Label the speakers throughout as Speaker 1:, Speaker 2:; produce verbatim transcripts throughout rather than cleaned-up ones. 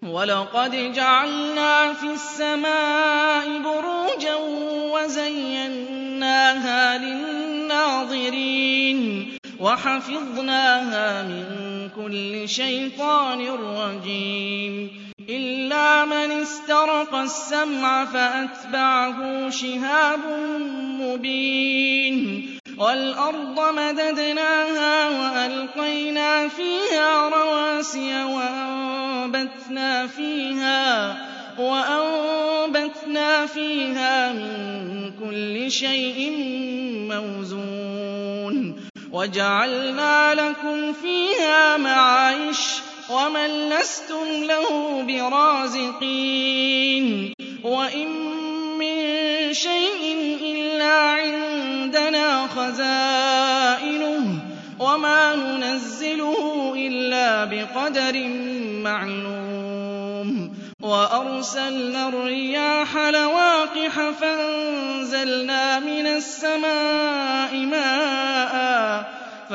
Speaker 1: وَلَقَدْ جَعَلْنَا فِي السَّمَاءِ بُرُوجًا وَزَيَّنَّاهَا لِلنَّاظِرِينَ وَحَفِظْنَاهَا مِن كُلِّ شَيْطَانٍ رَّجِيمٍ إِلَّا مَنِ اسْتَرَقَ السَّمْعَ فَأَتْبَعَهُ شِهَابٌ مُّبِينٌ وَالْأَرْضَ مَدَدْنَاهَا وَأَلْقَيْنَا فِيهَا رَوَاسِيَ وَأَنبَتْنَا فِيهَا وَأَنبَتْنَا فِيهَا مِن كُلِّ شَيْءٍ مَّوْزُونٍ وَجَعَلْنَا لَكُمْ فِيهَا مَعَايِشَ وَمَن لَّسْتُمْ لَهُ بِرَازِقِينَ وَإِن مِّن شَيْءٍ إِلَّا عِندَنَا خَزَائِنُهُ وَمَا نُنَزِّلُهُ إِلَّا بِقَدَرٍ مَّعْلُومٍ وَأَرْسَلْنَا الرِّيَاحَ لَوَاقِحَ فَأَنزَلْنَا مِنَ السَّمَاءِ مَاءً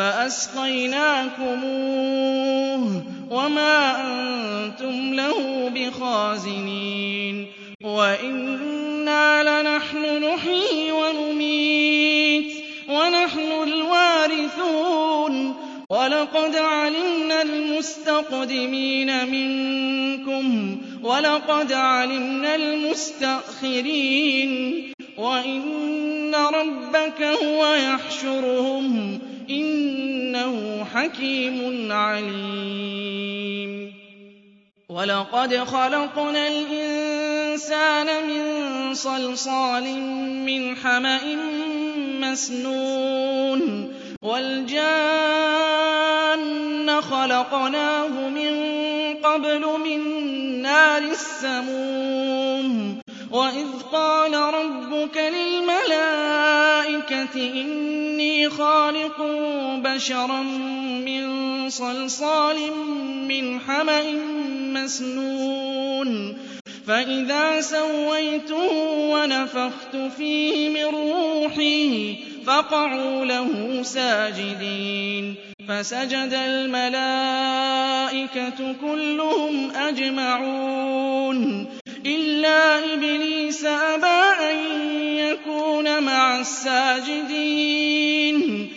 Speaker 1: فَأَسْقَيْنَاكُمُوهُ وَمَا أَنتُمْ لَهُ بِخَازِنِينَ وَإِنَّا لَنَحْنُ نُحْيِي وَنُمِيتُ وَنَحْنُ الْوَارِثُونَ وَلَقَدْ عَلِمْنَا الْمُسْتَقْدِمِينَ مِنكُمْ وَلَقَدْ عَلِمْنَا الْمُسْتَأْخِرِينَ وَإِنَّ رَبَّكَ هُوَ يَحْشُرُهُمْ ۚ إِنَّهُ حَكِيمٌ عَلِيمٌ وَلَقَدْ خَلَقْنَا الْإِنسَانَ مِن صَلْصَالٍ مِّنْ حَمَإٍ مَّسْنُونٍ وَالْجَانَّ خَلَقْنَاهُ مِن قَبْلُ مِن نَّارِ السَّمُومِ وَإِذْ قَالَ رَبُّكَ لِلْمَلَائِكَةِ إِنِّي خَالِقٌ بَشَرًا مِّن صَلْصَالٍ مِّنْ حَمَإٍ مَّسْنُونٍ فَإِذَا سَوَّيْتُهُ وَنَفَخْتُ فِيهِ مِن رُّوحِي فَقَعُوا لَهُ سَاجِدِينَ فَسَجَدَ الْمَلَائِكَةُ كُلُّهُمْ أَجْمَعُونَ إِلَّا إِبْلِيسَ أَبَىٰ أَن يَكُونَ مَعَ السَّاجِدِينَ